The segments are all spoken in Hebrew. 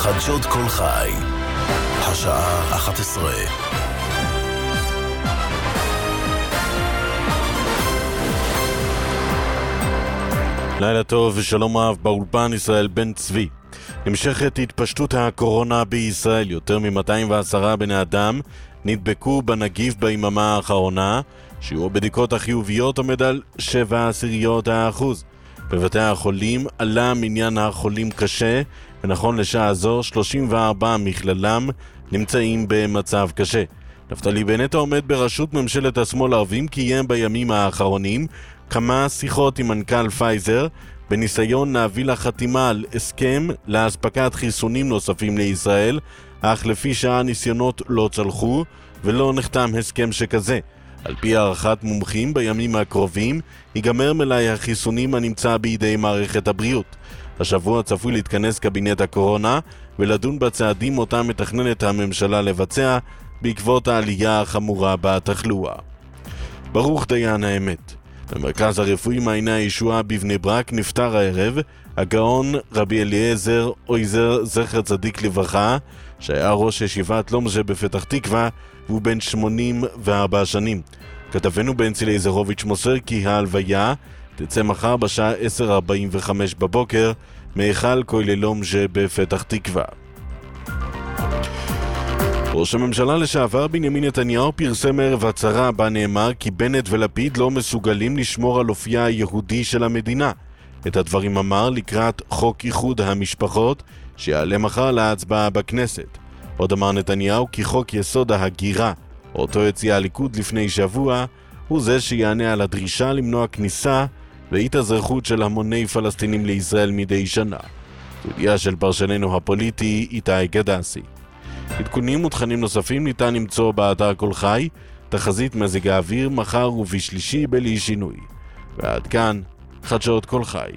חדשות כל חי, השעה 11. לילה טוב ושלום רב, באולפן ישראל בן צבי. נמשכת התפשטות הקורונה בישראל. יותר מ-210 בני אדם נדבקו בנגיף ביממה האחרונה. שיעור בדיקות החיוביות עומד על 0.7%. בבתי החולים עלה מניין החולים קשה, ונכון לשעה זו 34 מכללם נמצאים במצב קשה. נפתלי בנט העומד בראשות ממשלת השמאל הערבים קיים בימים האחרונים כמה שיחות עם מנכ"ל פייזר בניסיון להביא לחתימה על הסכם להספקת חיסונים נוספים לישראל, אך לפי שעה ניסיונות לא צלחו ולא נחתם הסכם שכזה. על פי הערכת מומחים בימים הקרובים ייגמר מלאי החיסונים הנמצא בידי מערכת הבריאות. השבוע צפוי להתכנס קבינט הקורונה ולדון בצעדים אותם מתכננת הממשלה לבצע בעקבות העלייה החמורה בתחלואה. ברוך דיין האמת. במרכז הרפואי מעייני הישועה בבני ברק נפטר הערב הגאון רבי אליעזר אויזר זכר צדיק לברכה, שהיה ראש ישיבת לומז'ה בפתח תקווה והוא בן 84 שנים. כתבנו בנצי לייזרוביץ' מוסר כי ההלוויה תצא מחר בשעה 10:45 בבוקר מהיכל כולל לומז'ה בפתח תקווה. ראש הממשלה לשעבר בנימין נתניהו פרסם ערב הצהרה בה נאמר כי בנט ולפיד לא מסוגלים לשמור על אופייה היהודי של המדינה. את הדברים אמר לקראת חוק איחוד המשפחות שיעלה מחר להצבעה בכנסת. עוד אמר נתניהו כי חוק יסוד ההגירה, אותו הציע הליכוד לפני שבוע, הוא זה שיענה על הדרישה למנוע כניסה והתאזרחות של המוני פלסטינים לישראל מדי שנה. ידיעה של פרשננו הפוליטי איתי גדסי. עדכונים ותכנים נוספים ניתן למצוא באתר כל חי, תחזית מזג האוויר מחר ובשלישי בלי שינוי. ועד כאן, חדשות כל חי.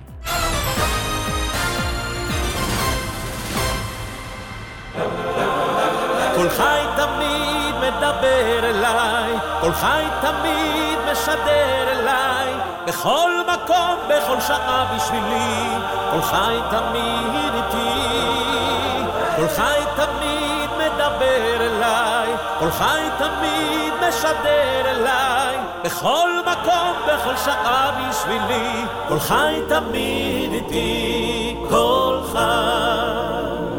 כל חי תמיד מדבר אליי, כל חי תמיד משדר אליי, בכל מקום, בכל שעה בשבילי, כל חי תמיד איתי, כל חי תמיד מדבר אליי, כל חי תמיד משדר אליי, בכל מקום, בכל שעה בשבילי, כל חי תמיד איתי, כל חי.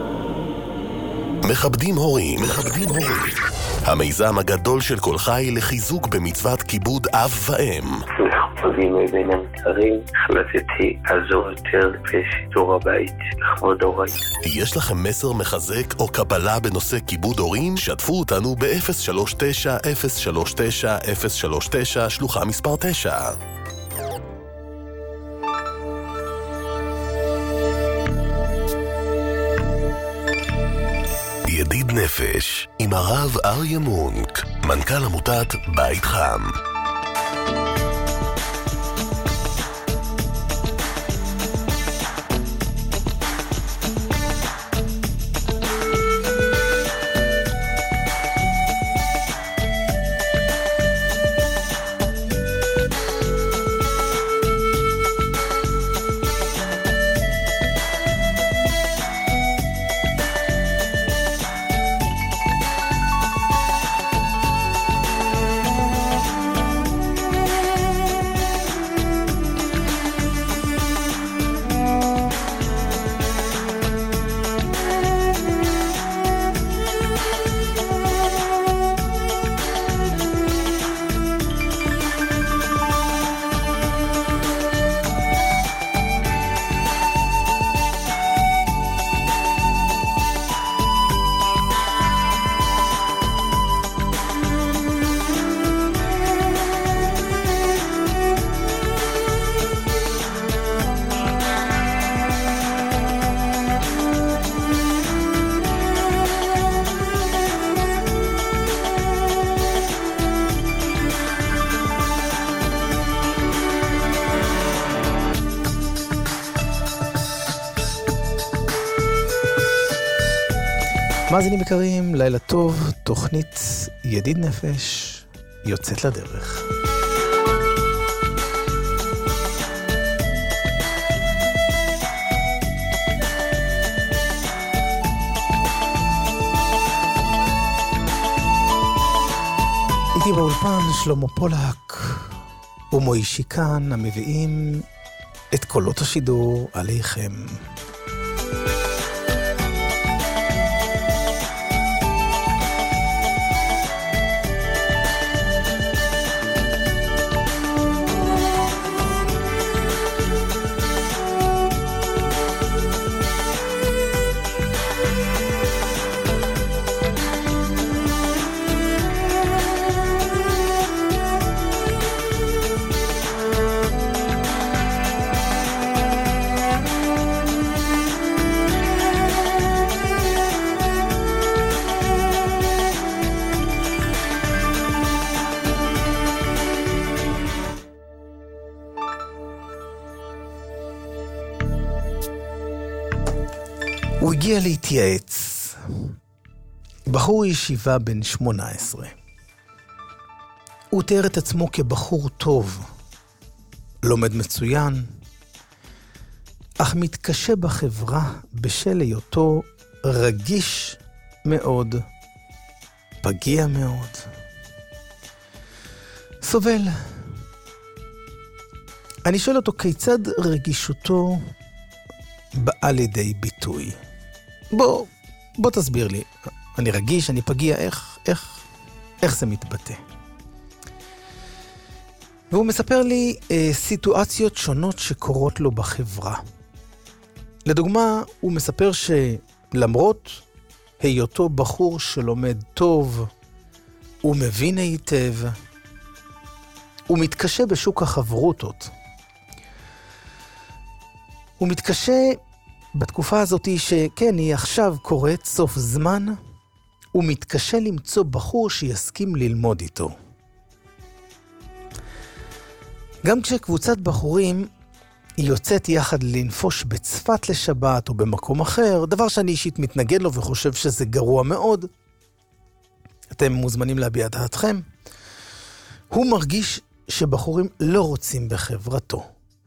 מכבדים הורים. המיזם הגדול של כל חי לחיזוק במצוות כיבוד אב ואם. מכובדים בין המתרים, החלטתי לעזור יותר בשידור הבית לכבוד הורי. יש לכם מסר מחזק או קבלה בנושא כיבוד הורים? שתפו אותנו ב-039-039-039 שלוחה מספר 9. ידיד נפש עם הרב אריה מונק, מנכ"ל עמותת בית חם. מאזינים יקרים, לילה טוב, תוכנית ידיד נפש יוצאת לדרך. איתי באולפן שלמה פולק ומוישי כאן המביאים את קולות השידור עליכם. הוא הגיע להתייעץ. בחור ישיבה בן 18. הוא תיאר את עצמו כבחור טוב, לומד מצוין, אך מתקשה בחברה בשל היותו רגיש מאוד, פגיע מאוד. סובל. אני שואל אותו כיצד רגישותו באה לידי ביטוי. בוא תסביר לי. אני רגיש, אני פגיע, איך זה מתבטא? והוא מספר לי סיטואציות שונות שקורות לו בחברה. לדוגמה, הוא מספר שלמרות היותו בחור שלומד טוב, הוא מבין היטב, הוא מתקשה בשוק החברותות. הוא מתקשה בתקופה הזאת שכן, היא עכשיו קוראת סוף זמן, הוא מתקשה למצוא בחור שיסכים ללמוד איתו. גם כשקבוצת בחורים היא יוצאת יחד לנפוש בצפת לשבת או במקום אחר, דבר שאני אישית מתנגד לו וחושב שזה גרוע מאוד, אתם מוזמנים להביע את דעתכם, הוא מרגיש שבחורים לא רוצים בחברתו.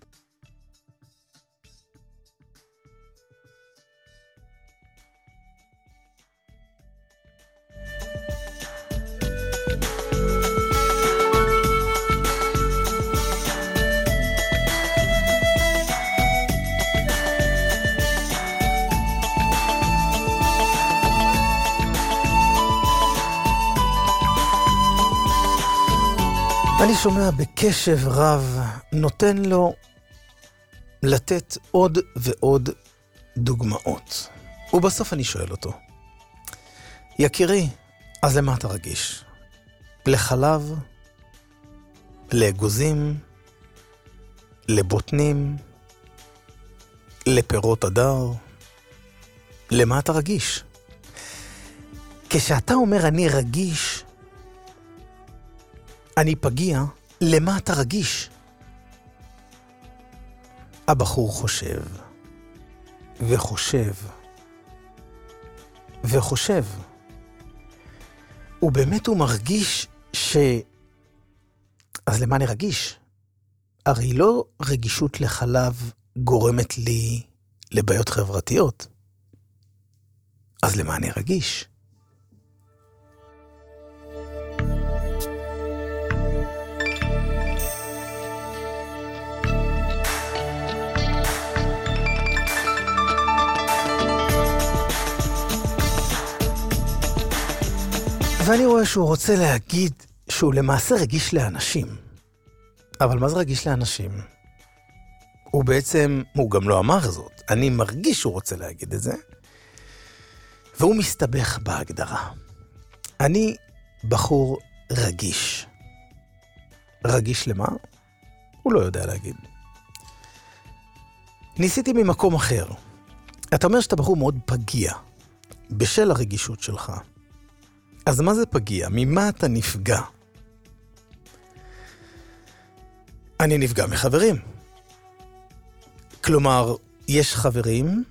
אני שומע בקשב רב, נותן לו לתת עוד ועוד דוגמאות. ובסוף אני שואל אותו, יקירי, אז למה אתה רגיש? לחלב? לאגוזים? לבוטנים? לפירות הדר? למה אתה רגיש? כשאתה אומר אני רגיש, אני פגיע, למה אתה רגיש? הבחור חושב, וחושב, וחושב. ובאמת הוא מרגיש אז למה אני רגיש? הרי לא רגישות לחלב גורמת לי לבעיות חברתיות. אז למה אני רגיש? ואני רואה שהוא רוצה להגיד שהוא למעשה רגיש לאנשים. אבל מה זה רגיש לאנשים? הוא גם לא אמר זאת. אני מרגיש שהוא רוצה להגיד את זה. והוא מסתבך בהגדרה. אני בחור רגיש. רגיש למה? הוא לא יודע להגיד. ניסיתי ממקום אחר. אתה אומר שאתה בחור מאוד פגיע. בשל הרגישות שלך. אז מה זה פגיע? ממה אתה נפגע? אני נפגע מחברים. כלומר, יש חברים,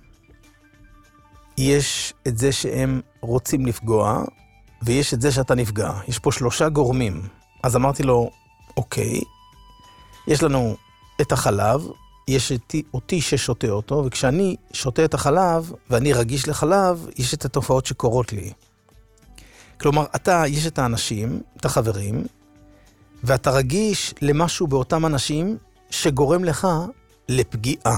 יש את זה שהם רוצים לפגוע, ויש את זה שאתה נפגע. יש פה 3 גורמים. אז אמרתי לו, אוקיי, יש לנו את החלב, יש אותי ששותה אותו, וכשאני שותה את החלב, ואני רגיש לחלב, יש את התופעות שקורות לי. כלומר, יש את האנשים, את החברים, ואתה רגיש למשהו באותם אנשים שגורם לך לפגיעה.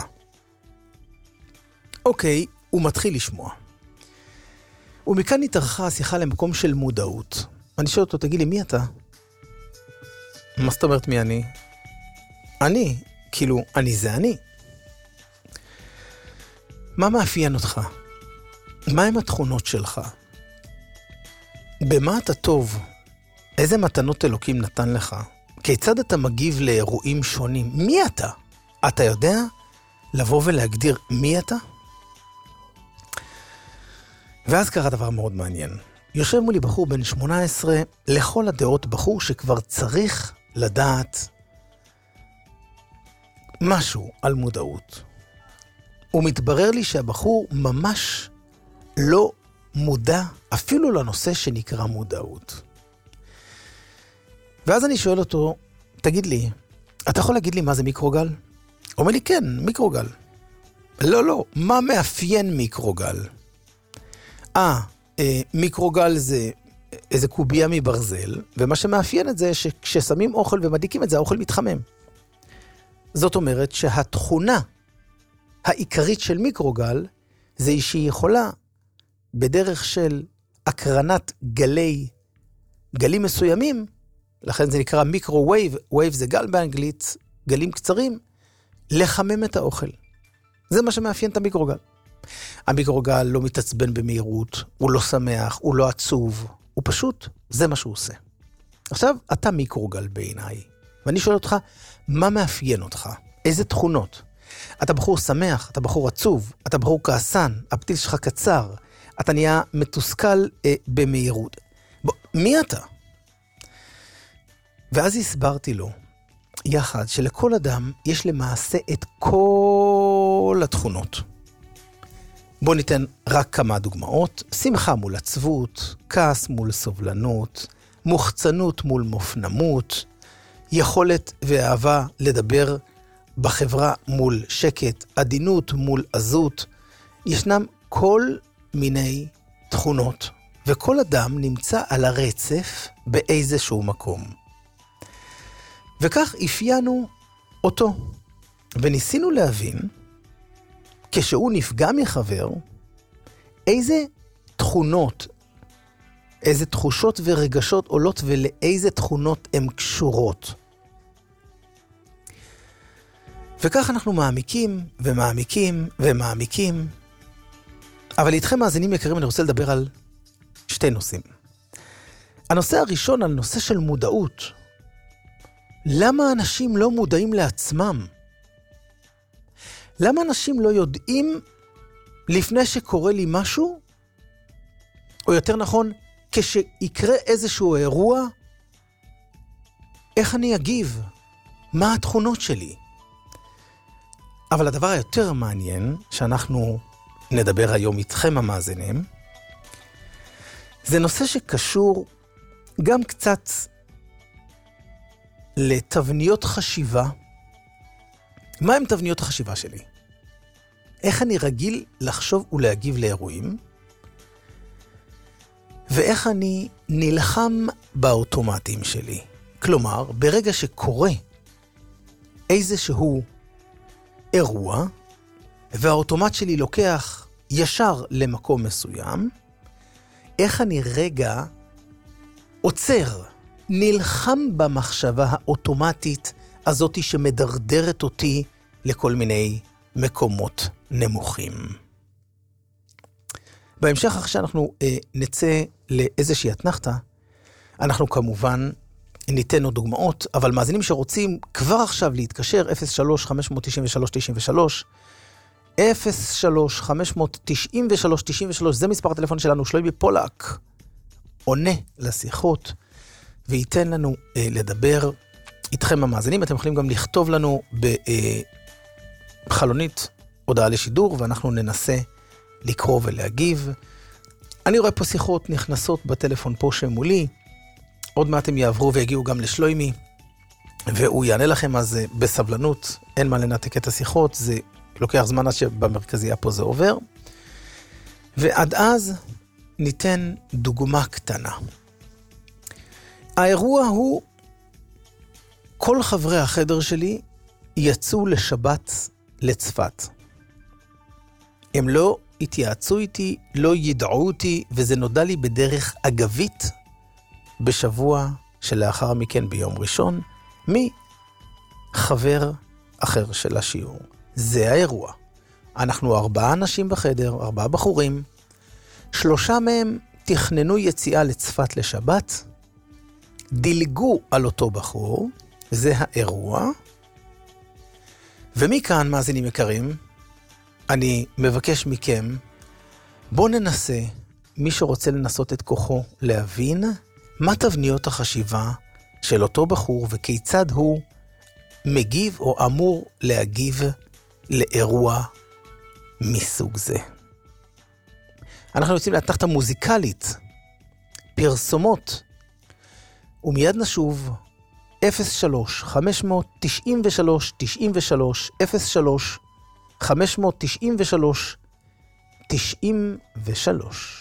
אוקיי, הוא מתחיל לשמוע. ומכאן התארכה השיחה למקום של מודעות. אני שואל אותו, תגיד לי, מי אתה? מה זאת אומרת מי אני? אני, כאילו, אני זה אני. מה מאפיין אותך? מה הם התכונות שלך? במה אתה טוב? איזה מתנות אלוקים נתן לך? כיצד אתה מגיב לאירועים שונים? מי אתה? אתה יודע לבוא ולהגדיר מי אתה? ואז קרה דבר מאוד מעניין. יושב מולי בחור בן 18, לכל הדעות בחור שכבר צריך לדעת משהו על מודעות. הוא מתברר לי שהבחור ממש לא מודע אפילו לנושא שנקרא מודעות. ואז אני שואל אותו, תגיד לי, אתה יכול להגיד לי מה זה מיקרוגל? הוא אומר לי, כן, מיקרוגל. לא, מה מאפיין מיקרוגל? מיקרוגל זה איזה קוביה מברזל, ומה שמאפיין את זה שכששמים אוכל ומדיקים את זה, האוכל מתחמם. זאת אומרת שהתכונה העיקרית של מיקרוגל, זה שהיא יכולה בדרך של הקרנת גלים מסוימים, לכן זה נקרא מיקרו-וייב, וייב זה גל באנגלית, גלים קצרים, לחמם את האוכל. זה מה שמאפיין את המיקרוגל. המיקרוגל לא מתעצבן במהירות, הוא לא שמח, הוא לא עצוב, הוא פשוט, זה מה שהוא עושה. עכשיו, אתה מיקרוגל בעיניי, ואני שואל אותך, מה מאפיין אותך? איזה תכונות? אתה בחור שמח, אתה בחור עצוב, אתה בחור כעסן, הפתיל שלך קצר, אתה נהיה מתוסכל במהירות. מי אתה? ואז הסברתי לו, יחד, שלכל אדם יש למעשה את כל התכונות. בוא ניתן רק כמה דוגמאות. שמחה מול עצבות, כעס מול סובלנות, מוחצנות מול מופנמות, יכולת ואהבה לדבר בחברה מול שקט, עדינות מול עזות. ישנם כל מיני תכונות, וכל אדם נמצא על הרצף באיזשהו מקום. וכך אפיינו אותו, וניסינו להבין, כשהוא נפגע מחבר, איזה תכונות, איזה תחושות ורגשות עולות ולאיזה תכונות הן קשורות. וכך אנחנו מעמיקים ומעמיקים ומעמיקים. אבל איתכם מאזינים יקרים, אני רוצה לדבר על שתי נושאים. הנושא הראשון על נושא של מודעות. למה אנשים לא מודעים לעצמם? למה אנשים לא יודעים לפני שקורה לי משהו, או יותר נכון, כשיקרה איזשהו אירוע, איך אני אגיב? מה התכונות שלי? אבל הדבר היותר מעניין, שאנחנו נדבר היום איתכם המאזינים, זה נושא שקשור גם קצת לתבניות חשיבה. מה הם תבניות החשיבה שלי? איך אני רגיל לחשוב ולהגיב לאירועים? ואיך אני נלחם באוטומטים שלי? כלומר, ברגע שקורה איזשהו אירוע, והאוטומט שלי לוקח ישר למקום מסוים, איך אני רגע עוצר, נלחם במחשבה האוטומטית הזאת שמדרדרת אותי לכל מיני מקומות נמוכים. בהמשך, אחרי שאנחנו נצא לאיזושהי אתנחתה, אנחנו כמובן ניתן עוד דוגמאות, אבל מאזינים שרוצים כבר עכשיו להתקשר, 03-593-93, 03-593-93, זה מספר הטלפון שלנו. שלומי פולק עונה לשיחות, וייתן לנו לדבר איתכם המאזינים. אתם יכולים גם לכתוב לנו בחלונית הודעה לשידור, ואנחנו ננסה לקרוא ולהגיב. אני רואה פה שיחות נכנסות בטלפון פה שמולי, עוד מעט הם יעברו ויגיעו גם לשלוימי, והוא יענה לכם, אז בסבלנות, אין מה לנתק את השיחות, זה לוקח זמן עד שבמרכזייה פה זה עובר. ועד אז ניתן דוגמה קטנה. האירוע הוא כל חברי החדר שלי יצאו לשבת לצפת. הם לא התייעצו איתי, לא ידעו אותי, וזה נודע לי בדרך אגבית בשבוע שלאחר מכן ביום ראשון, מחבר אחר של השיעור. זה האירוע. אנחנו 4 אנשים בחדר, 4 בחורים, 3 מהם תכננו יציאה לצפת לשבת, דילגו על אותו בחור, זה האירוע, ומכאן, מאזינים יקרים, אני מבקש מכם, בוא ננסה, מי שרוצה לנסות את כוחו, להבין מה תבניות החשיבה של אותו בחור, וכיצד הוא מגיב או אמור להגיב לאירוע מסוג זה. אנחנו יוצאים להתחת המוזיקלית, פרסומות, ומיד נשוב 03 593 93 03 593 93.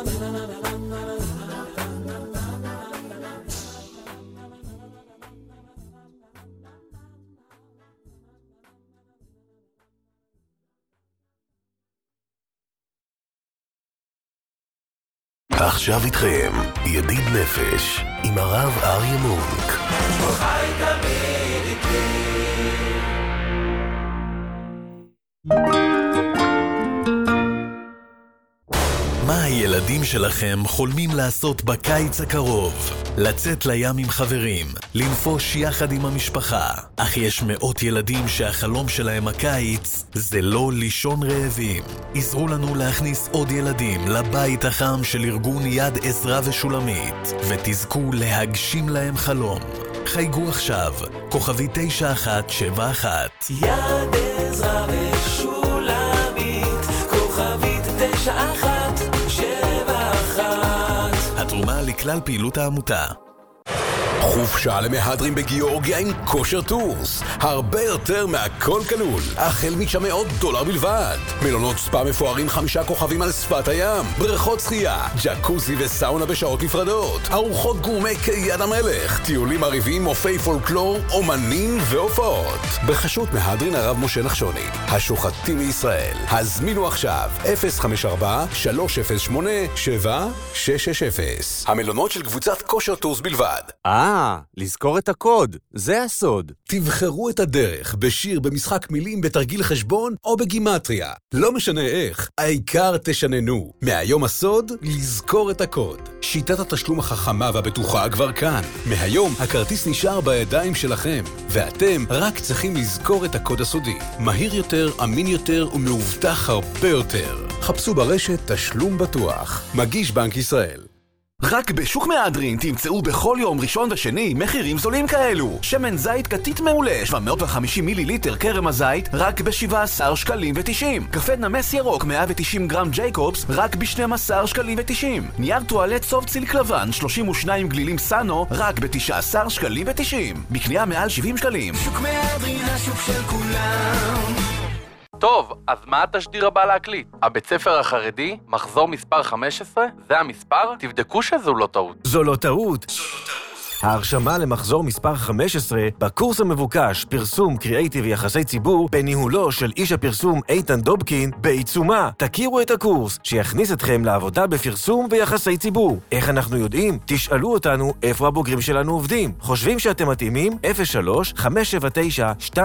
עכשיו איתכם ידיד נפש עם הרב אריה מונק. חי תמיד איתי. מה הילדים שלכם חולמים לעשות בקיץ הקרוב? לצאת לים עם חברים, לנפוש יחד עם המשפחה. אך יש מאות ילדים שהחלום שלהם הקיץ זה לא לישון רעבים. עזרו לנו להכניס עוד ילדים לבית החם של ארגון יד עזרה ושולמית, ותזכו להגשים להם חלום. חייגו עכשיו, כוכבי 9171. יד עזרה ושולמית, כוכבית 9171. התרומה לכלל פעילות העמותה. חופשה למהדרין בגיאורגיה עם כושר טורס. הרבה יותר מהכל כלול. החל $900 בלבד. מלונות ספא מפוארים 5 כוכבים על שפת הים. בריכות שחייה, ג'קוזי וסאונה בשעות נפרדות. ארוחות גורמה כיד המלך. טיולים עריביים, מופעי פולקלור, אומנים והופעות. בחשות מהדרין הרב משה נחשוני. השוחטים מישראל. הזמינו עכשיו 054-308-7660. המלונות של קבוצת כושר טורס בלבד. לזכור את הקוד, זה הסוד. תבחרו את הדרך בשיר, במשחק מילים, בתרגיל חשבון או בגימטריה. לא משנה איך, העיקר תשננו. מהיום הסוד, לזכור את הקוד. שיטת התשלום החכמה והבטוחה כבר כאן. מהיום הכרטיס נשאר בידיים שלכם, ואתם רק צריכים לזכור את הקוד הסודי. מהיר יותר, אמין יותר ומאובטח הרבה יותר. חפשו ברשת תשלום בטוח. מגיש בנק ישראל. רק בשוק מהדרין תמצאו בכל יום ראשון ושני מחירים זולים כאלו. שמן זית קטית מעולה 750 מיליליטר קרם הזית רק ב-17 שקלים ו-90. קפה נמס ירוק 190 גרם ג'ייקובס רק ב-12 שקלים ו-90. נייר טואלט סוף ציל כלבן 32 גלילים סאנו רק ב-19 שקלים ו-90. בקנייה מעל 70 שקלים. שוק מהדרין, השוק של כולם. טוב, אז מה התשדיר הבא להקליט? הבית ספר החרדי, מחזור מספר 15, זה המספר? תבדקו שזו לא טעות. זו לא טעות. ההרשמה למחזור מספר 15 בקורס המבוקש פרסום קריאייטיב ויחסי ציבור בניהולו של איש הפרסום איתן דובקין בעיצומה. תכירו את הקורס שיכניס אתכם לעבודה בפרסום ויחסי ציבור. איך אנחנו יודעים? תשאלו אותנו איפה הבוגרים שלנו עובדים. חושבים שאתם מתאימים? 03-579-2111.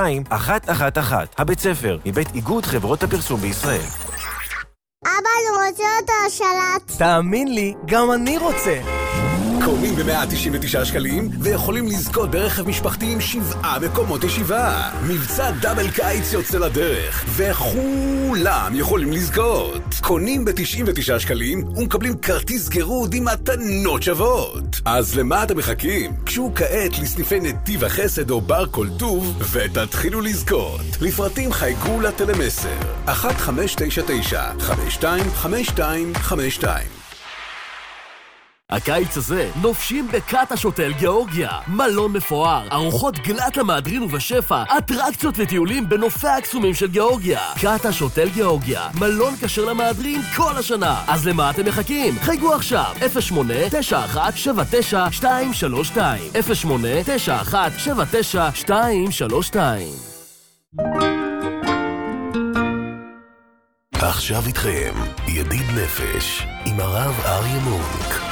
הבית ספר מבית איגוד חברות הפרסום בישראל. אבא, אני רוצה אותו השלט. תאמין לי, גם אני רוצה. קונים ב-199 שקלים ויכולים לזכות ברכב משפחתי עם 7 מקומות ישיבה. מבצע דאבל קיץ יוצא לדרך וכולם יכולים לזכות. קונים ב-99 שקלים ומקבלים כרטיס גירוד עם מתנות שוות. אז למה אתם מחכים? קשו כעת לסניפי נתיב החסד או בר כל טוב ותתחילו לזכות. לפרטים חייגו לטלמסר 1599-525252. הקיץ הזה נופשים בקאטה שוטל גיאורגיה. מלון מפואר, ארוחות גלת למהדרין ובשפע, אטרקציות וטיולים בנופי הקסומים של גיאורגיה. קאטה שוטל גיאורגיה, מלון כשר למהדרין כל השנה. אז למה אתם מחכים? חייגו עכשיו 08-91-79-232 08-91-79-232. עכשיו איתכם ידיד נפש עם הרב אריה מונק.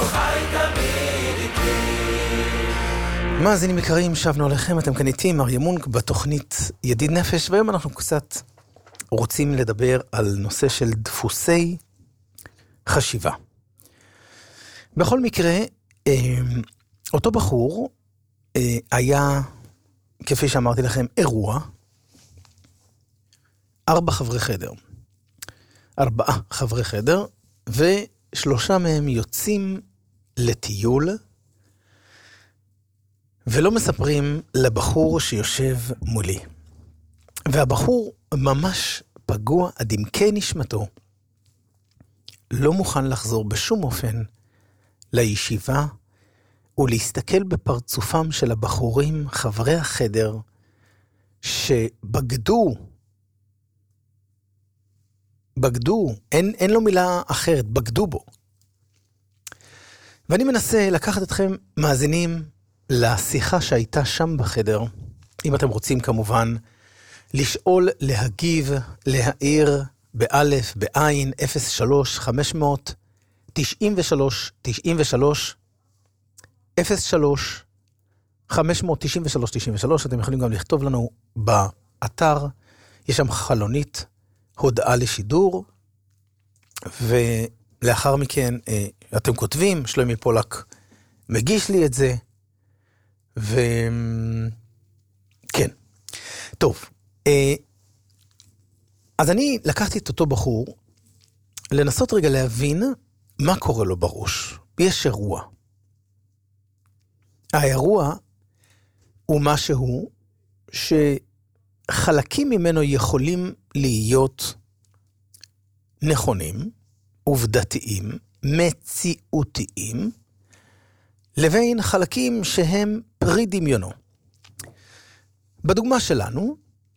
מאזינים יקרים, שבנו עליכם, אתם כאן איתי עם אריה מונק בתוכנית ידיד נפש, והיום אנחנו קצת רוצים לדבר על נושא של דפוסי חשיבה. בכל מקרה, אותו בחור היה, כפי שאמרתי לכם, אירוע, 4 חברי חדר, ו3 מהם יוצאים לטיול, ולא מספרים לבחור שיושב מולי. והבחור ממש פגוע עד עמקי נשמתו, לא מוכן לחזור בשום אופן לישיבה, ולהסתכל בפרצופם של הבחורים, חברי החדר, שבגדו, אין לו מילה אחרת, בגדו בו. ואני מנסה לקחת אתכם מאזינים לשיחה שהייתה שם בחדר. אם אתם רוצים כמובן לשאול, להגיב, להעיר באלף, בעין, 03 500 93 93 03 593 93. אתם יכולים גם לכתוב לנו באתר, יש שם חלונית הודעה לשידור, ולאחר מכן אתם כותבים, שלומי פולק מגיש לי את זה, וכן. טוב, אז אני לקחתי את אותו בחור, לנסות רגע להבין מה קורה לו בראש. יש אירוע. האירוע הוא משהו שחלקים ממנו יכולים להיות נכונים, עובדתיים, מציאותיים, לבין חלקים שהם פרי דמיונו. בדוגמה שלנו,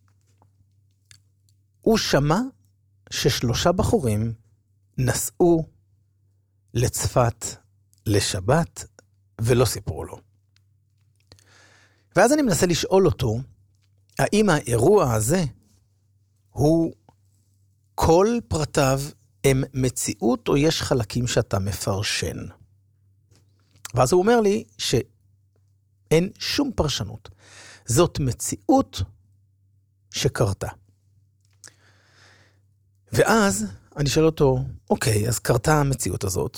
הוא שמע ש3 בחורים נסעו לצפת לשבת ולא סיפרו לו. ואז אני מנסה לשאול אותו, האם האירוע הזה הוא כל פרטיו הם מציאות או יש חלקים שאתה מפרשן? ואז הוא אומר לי שאין שום פרשנות. זאת מציאות שקרתה. ואז אני שואל אותו, אוקיי, אז קרתה המציאות הזאת,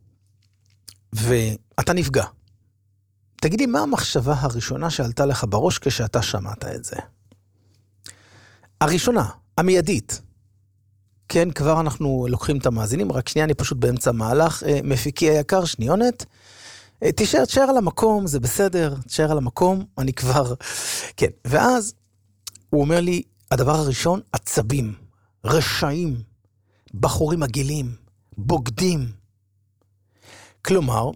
ואתה נפגע. תגידי, מה המחשבה הראשונה שעלתה לך בראש כשאתה שמעת את זה? הראשונה, המיידית. כן, כבר אנחנו לוקחים את המאזינים, רק שנייה, אני פשוט באמצע מהלך, מפיקי היקר, שניונת, תשאר על המקום, זה בסדר, תשאר על המקום, אני כבר, כן. ואז הוא אומר לי, הדבר הראשון, עצבים, רשעים, בחורים עגילים, בוגדים. כלומר,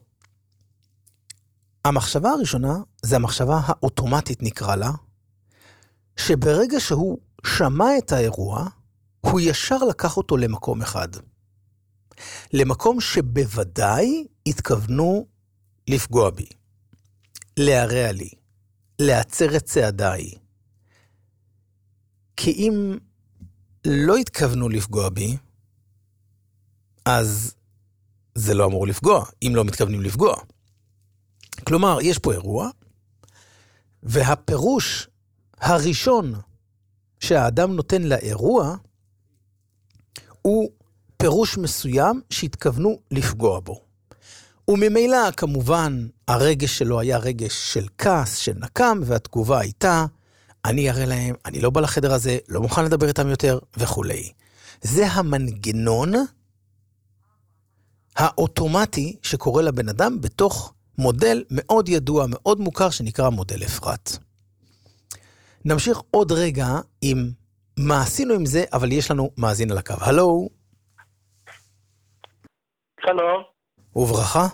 המחשבה הראשונה, זה המחשבה האוטומטית נקרא לה, שברגע שהוא שמע את האירוע, הוא ישר לקח אותו למקום אחד. למקום שבוודאי התכוונו לפגוע בי, להרע לי, לעצר את צעדיי. כי אם לא התכוונו לפגוע בי, אז זה לא אמור לפגוע, אם לא מתכוונים לפגוע. כלומר, יש פה אירוע, והפירוש הראשון שהאדם נותן לאירוע, הוא פירוש מסוים שהתכוונו לפגוע בו. וממילא, כמובן, הרגש שלו היה רגש של כעס, של נקם, והתגובה הייתה, אני אראה להם, אני לא בא לחדר הזה, לא מוכן לדבר איתם יותר, וכו'. זה המנגנון האוטומטי שקורה לבן אדם בתוך מודל מאוד ידוע, מאוד מוכר, שנקרא מודל אפרת. נמשיך עוד רגע עם מה עשינו עם זה, אבל יש לנו מאזין על הקו. הלו? שלום. וברכה?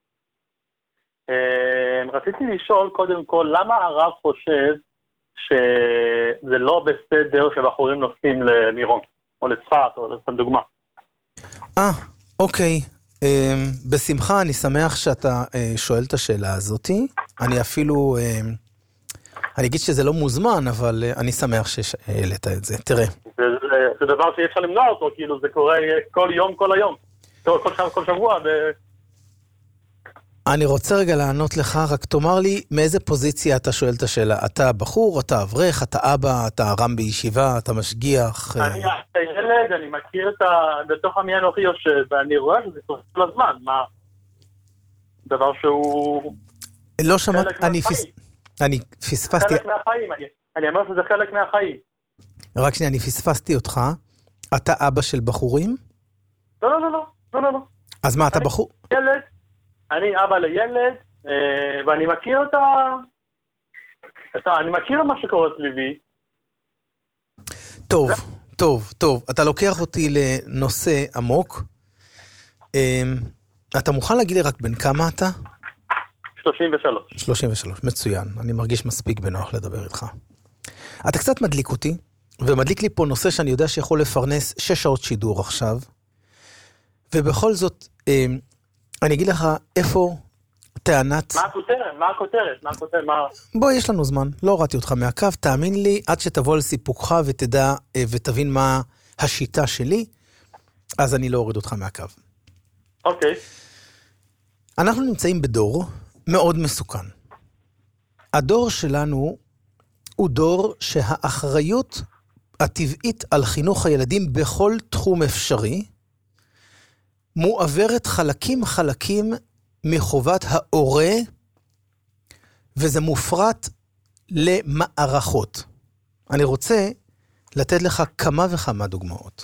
רציתי לשאול קודם כל, למה הרב חושב שזה לא בסדר שבחורים נוסעים למירון, או לצפת, או לסתם דוגמה? אוקיי. בשמחה, אני שמח שאתה שואל את השאלה הזאת. אני אפילו, אני אגיד שזה לא מוזמן, אבל אני שמח שהעלית את זה. תראה. זה דבר שאי אפשר למנוע אותו, כאילו זה קורה כל יום, כל היום. כל שבוע. אני רוצה רגע לענות לך, רק תאמר לי מאיזה פוזיציה אתה שואל את השאלה. אתה בחור, אתה אברך, אתה אבא, אתה רם בישיבה, אתה משגיח. אני ילד, אני מכיר את בתוך עמי אנוכי יושב, ואני רואה שזה קורה כל הזמן. מה? דבר שהוא... לא שמעת, אני פספסתי... חלק מהחיים, אני אומר שזה חלק מהחיים. רק שנייה, אני פספסתי אותך. אתה אבא של בחורים? לא. אז מה, אתה בחור? ילד. אני אבא לילד, ואני מכיר אני מכיר מה שקורה סביבי. טוב. אתה לוקח אותי לנושא עמוק. אתה מוכן להגיד לי רק בין כמה אתה? 33, מצוין. אני מרגיש מספיק בנוח לדבר איתך. אתה קצת מדליק אותי, ומדליק לי פה נושא שאני יודע שיכול לפרנס 6 שעות שידור עכשיו, ובכל זאת, אני אגיד לך איפה טענת... מה הכותרת? בוא, יש לנו זמן, לא הורדתי אותך מהקו, תאמין לי, עד שתבוא על סיפוקך ותדע ותבין מה השיטה שלי, אז אני לא אוריד אותך מהקו. אוקיי. אנחנו נמצאים בדור מאוד מסוכן. הדור שלנו הוא דור שהאחריות הטבעית על חינוך הילדים בכל תחום אפשרי, מועברת חלקים מחובת ההורה, וזה מופרט למערכות. אני רוצה לתת לך כמה וכמה דוגמאות.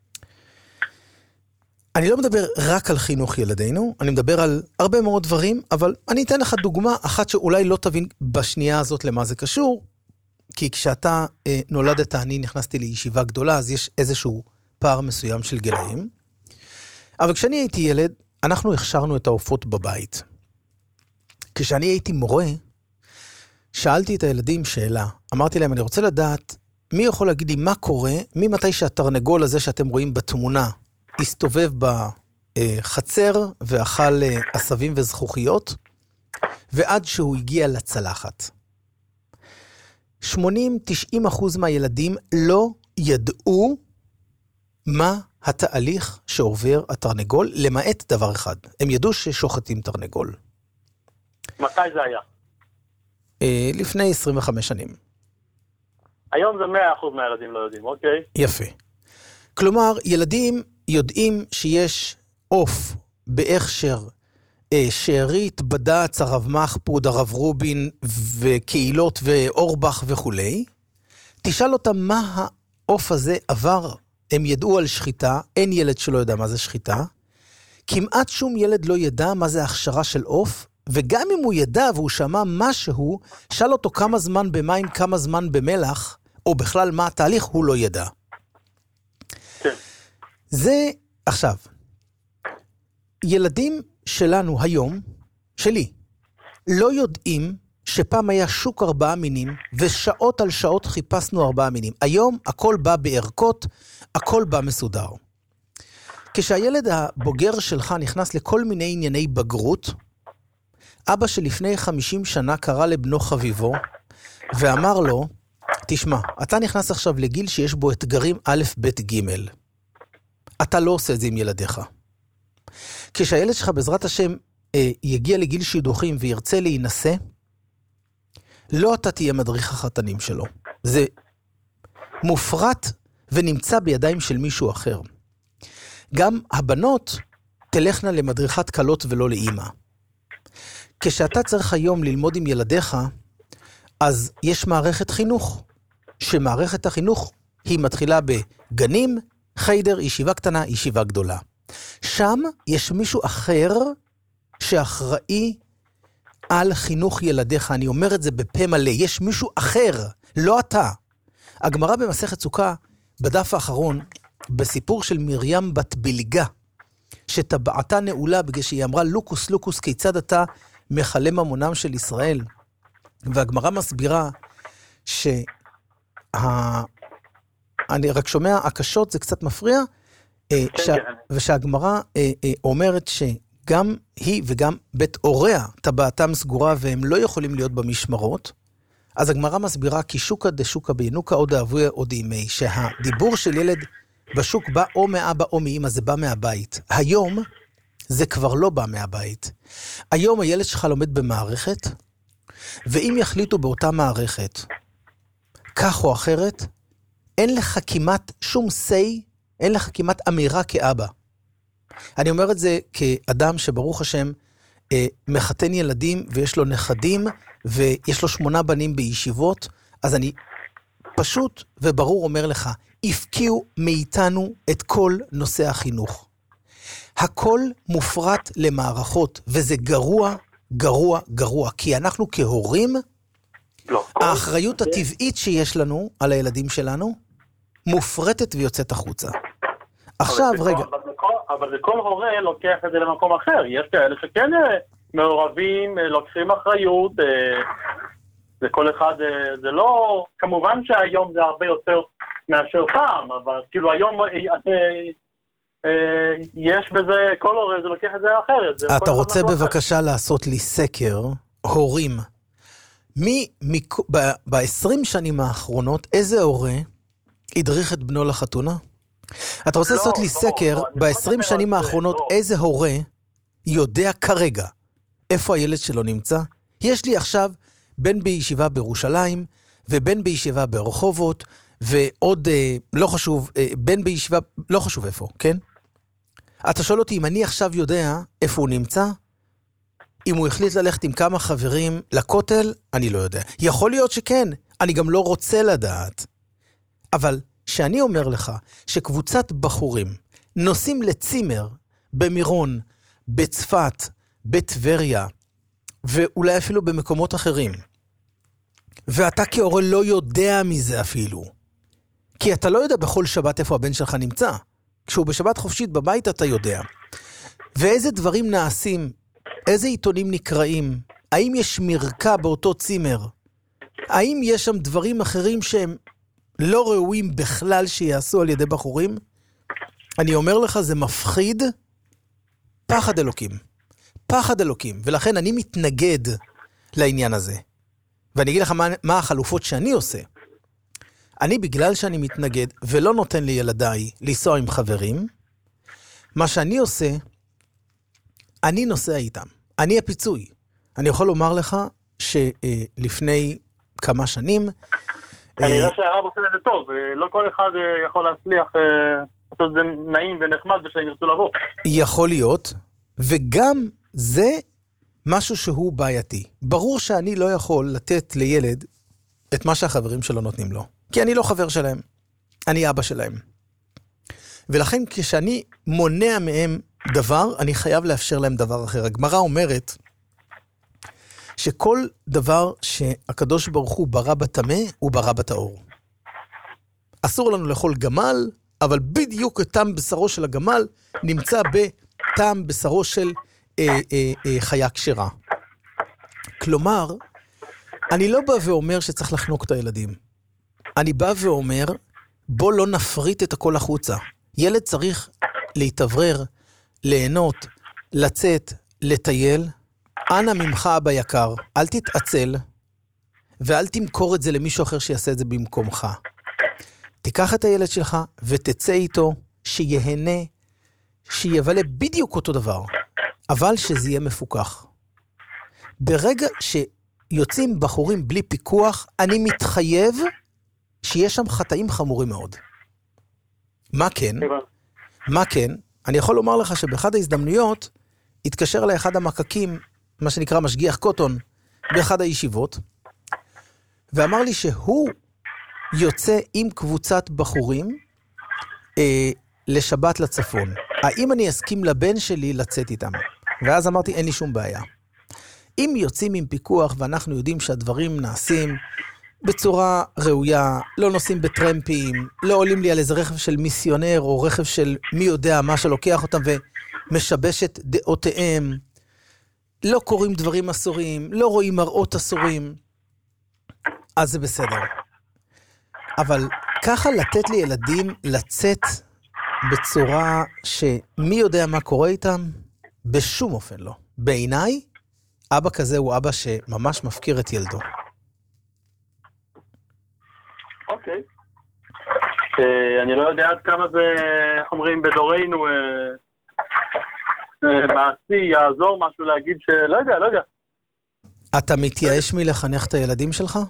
אני לא מדבר רק על חינוך ילדינו, אני מדבר על הרבה מאוד דברים, אבל אני אתן לך דוגמה אחת שאולי לא תבין בשנייה הזאת למה זה קשור, כי כשאתה נולדת, אני נכנסתי לישיבה גדולה, אז יש איזשהו פער מסוים של גילאים. אבל כשאני הייתי ילד, אנחנו הכשרנו את העופות בבית. כשאני הייתי מורה, שאלתי את הילדים שאלה. אמרתי להם, אני רוצה לדעת, מי יכול להגיד לי מה קורה, ממתי שהתרנגול הזה שאתם רואים בתמונה, הסתובב בחצר ואכל עשבים וזכוכיות, ועד שהוא הגיע לצלחת. 80-90% מהילדים לא ידעו מה התהליך שעובר התרנגול, למעט דבר אחד. הם ידעו ששוחטים תרנגול. מתי זה היה? לפני 25 שנים. היום זה 100% מהילדים לא יודעים, אוקיי? יפה. כלומר, ילדים יודעים שיש עוף בהכשר, שארית, בד"ץ, הרב מחפוד, הרב רובין וקהילות ואורבך וכולי. תשאל אותם מה העוף הזה עבר. הם ידעו על שחיטה, אין ילד שלא יודע מה זה שחיטה. כמעט שום ילד לא ידע מה זה הכשרה של עוף, וגם אם הוא ידע והוא שמע משהו, שאל אותו כמה זמן במים, כמה זמן במלח, או בכלל מה התהליך, הוא לא ידע. כן. זה עכשיו. ילדים שלנו היום, שלי, לא יודעים שפעם היה שוק 4 מינים, ושעות על שעות חיפשנו 4 מינים. היום הכל בא בערכות, הכל בא מסודר. כשהילד הבוגר שלך נכנס לכל מיני ענייני בגרות, אבא שלפני 50 שנה קרא לבנו חביבו, ואמר לו, תשמע, אתה נכנס עכשיו לגיל שיש בו אתגרים א', ב', ג'. אתה לא עושה את זה עם ילדיך. כשהילד שלך בעזרת השם יגיע לגיל שידוכים וירצה להינשא, לא אתה תהיה מדריך החתנים שלו. זה מופרט ונמצא בידיים של מישהו אחר. גם הבנות תלכנה למדריכת קלות ולא לאמא. כשאתה צריך היום ללמוד עם ילדיך, אז יש מערכת חינוך, שמערכת החינוך היא מתחילה בגנים, חיידר, ישיבה קטנה, ישיבה גדולה. שם יש מישהו אחר שאחראי על חינוך ילדיך. אני אומר את זה בפה מלא, יש מישהו אחר, לא אתה. הגמרא במסכת סוכה, בדף האחרון, בסיפור של מרים בת בלגה, שטבעתה נעולה בגלל שהיא אמרה, לוקוס, לוקוס, כיצד אתה מחלה ממונם של ישראל? והגמרא מסבירה אני רק שומע, הקשות זה קצת מפריע, ושהגמרא אומרת שגם היא וגם בית הוריה טבעתם סגורה והם לא יכולים להיות במשמרות, אז הגמרא מסבירה כי שוקה דשוקה בינוקה עוד אהבויה עוד אימי, שהדיבור של ילד בשוק בא או מאבא או מאמא, זה בא מהבית. היום זה כבר לא בא מהבית. היום הילד שלך לומד במערכת, ואם יחליטו באותה מערכת, כך או אחרת, אין לך כמעט שום סי, אין לך כמעט אמירה כאבא. אני אומר את זה כאדם שברוך השם מחתן ילדים ויש לו נכדים, ויש לו 8 בנים בישיבות, אז אני פשוט וברור אומר לך, הפקיעו מאיתנו את כל נושא החינוך. הכל מופרט למערכות, וזה גרוע, גרוע, גרוע, כי אנחנו כהורים, האחריות הטבעית שיש לנו על הילדים שלנו, מופרטת ויוצאת החוצה. עכשיו, רגע. אבל זה כל הורה לוקח את זה למקום אחר. יש כאלה שכן מעורבים, לוקחים אחריות, זה כל אחד, זה לא, כמובן שהיום זה הרבה יותר מאשר פעם, אבל כאילו היום יש בזה, כל הורה זה לוקח את זה אחרת. אתה רוצה בבקשה לעשות לי סקר, הורים, ב-20 שנים האחרונות, איזה הורה הדריך את בנו לחתונה? אתה רוצה לעשות לי סקר, ב-20 שנים האחרונות, איזה הורה יודע כרגע איפה הילד שלו נמצא? יש לי עכשיו בן בישיבה בירושלים, ובן בישיבה ברחובות, ועוד, לא חשוב, בן בישיבה, לא חשוב איפה, כן? אתה שואל אותי אם אני עכשיו יודע איפה הוא נמצא? אם הוא החליט ללכת עם כמה חברים לכותל, אני לא יודע. יכול להיות שכן, אני גם לא רוצה לדעת. אבל שאני אומר לך שקבוצת בחורים נוסעים לצימר במירון, בצפת, בטבריה, ואולי אפילו במקומות אחרים, ואתה כהורה לא יודע מזה אפילו, כי אתה לא יודע בכל שבת איפה הבן שלך נמצא. כשהוא בשבת חופשית בבית אתה יודע. ואיזה דברים נעשים, איזה עיתונים נקראים, האם יש מרקע באותו צימר, האם יש שם דברים אחרים שהם לא ראויים בכלל שיעשו על ידי בחורים? אני אומר לך, זה מפחיד, פחד אלוקים. פחד אלוקים, ולכן אני מתנגד לעניין הזה. ואני אגיד לך מה החלופות שאני עושה. אני, בגלל שאני מתנגד ולא נותן לילדיי לנסוע עם חברים, מה שאני עושה, אני נוסע איתם. אני הפיצוי. אני יכול לומר לך שלפני כמה שנים... אני יודע שהרב עושה את זה טוב, לא כל אחד יכול להצליח לעשות את זה נעים ונחמד ושהם ירצו לבוא. יכול להיות, וגם זה משהו שהוא בעייתי. ברור שאני לא יכול לתת לילד את מה שהחברים שלו נותנים לו. כי אני לא חבר שלהם, אני אבא שלהם. ולכן כשאני מונע מהם דבר, אני חייב לאפשר להם דבר אחר. הגמרא אומרת שכל דבר שהקדוש ברוך הוא ברא בטמא, הוא ברא בטהור. אסור לנו לאכול גמל, אבל בדיוק טעם בשרו של הגמל נמצא בטעם בשרו של חיה כשרה. כלומר, אני לא בא ואומר שצריך לחנוק את הילדים. אני בא ואומר, בוא לא נפריט את הכל החוצה. ילד צריך להתאוורר, ליהנות, לצאת, לטייל. אנא ממך אבא יקר, אל תתעצל, ואל תמכור את זה למישהו אחר שיעשה את זה במקומך. תיקח את הילד שלך ותצא איתו, שיהנה, שיבלה בדיוק אותו דבר, אבל שזה יהיה מפוקח. ברגע שיוצאים בחורים בלי פיקוח, אני מתחייב שיש שם חטאים חמורים מאוד. מה כן? מה כן? אני יכול לומר לך שבאחד ההזדמנויות, התקשר לאחד המקקים, מה שנקרא משגיח קוטון, באחד הישיבות, ואמר לי שהוא יוצא עם קבוצת בחורים לשבת לצפון. האם אני אסכים לבן שלי לצאת איתם? ואז אמרתי, אין לי שום בעיה. אם יוצאים עם פיקוח ואנחנו יודעים שהדברים נעשים בצורה ראויה, לא נוסעים בטרמפים, לא עולים לי על איזה רכב של מיסיונר או רכב של מי יודע מה שלוקח אותם ומשבש את דעותיהם, לא קוראים דברים אסורים, לא רואים מראות אסורים, אז זה בסדר. אבל ככה לתת לילדים לצאת בצורה שמי יודע מה קורה איתם, בשום אופן לא. בעיניי, אבא כזה הוא אבא שממש מפקיר את ילדו. אוקיי. אני לא יודע עד כמה זה, איך אומרים בדורנו, מעשי, יעזור משהו להגיד שלא יודע. אתה מתייאש מלחנך את הילדים שלך?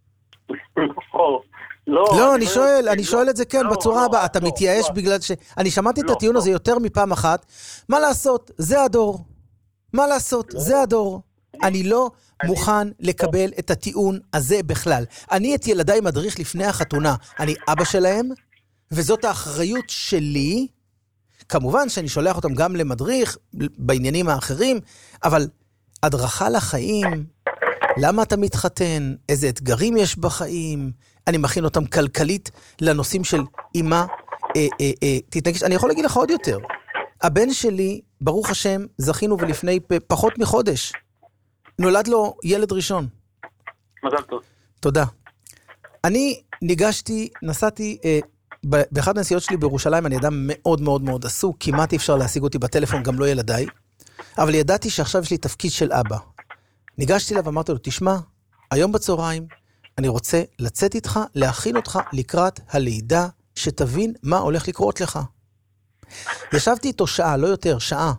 לא, אני שואל את זה כן, בצורה הבאה. אתה מתייאש בגלל ש... אני שמעתי את הטיעון הזה יותר מפעם אחת. מה לעשות? זה הדור. מה לעשות? זה הדור. אני לא מוכן לקבל את הטיעון הזה בכלל. אני את ילדיי מדריך לפני החתונה. אני אבא שלהם, וזאת האחריות שלי. כמובן שאני שולח אותם גם למדריך בעניינים האחרים, אבל הדרכה לחיים, למה אתה מתחתן, איזה אתגרים יש בחיים, אני מכין אותם כלכלית לנושאים של אמא, תתנגש, אני יכול להגיד לך עוד יותר. הבן שלי, ברוך השם, זכינו ולפני פחות מחודש, נולד לו ילד ראשון. מזל טוב. תודה. אני נסעתי באחד הנסיעות שלי בירושלים אני אדם מאוד מאוד מאוד עסוק, כמעט אי אפשר להשיג אותי בטלפון, גם לא ילדיי, אבל ידעתי שעכשיו יש לי תפקיד של אבא. ניגשתי אליו ואמרתי לו, תשמע, היום בצהריים אני רוצה לצאת איתך, להכין אותך לקראת הלידה, שתבין מה הולך לקרות לך. ישבתי איתו שעה, לא יותר, שעה.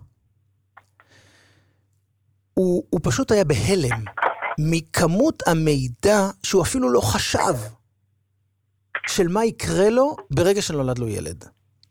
הוא פשוט היה בהלם, מכמות המידע שהוא אפילו לא חשב, של מה יקרה לו ברגע שנולד לו ילד.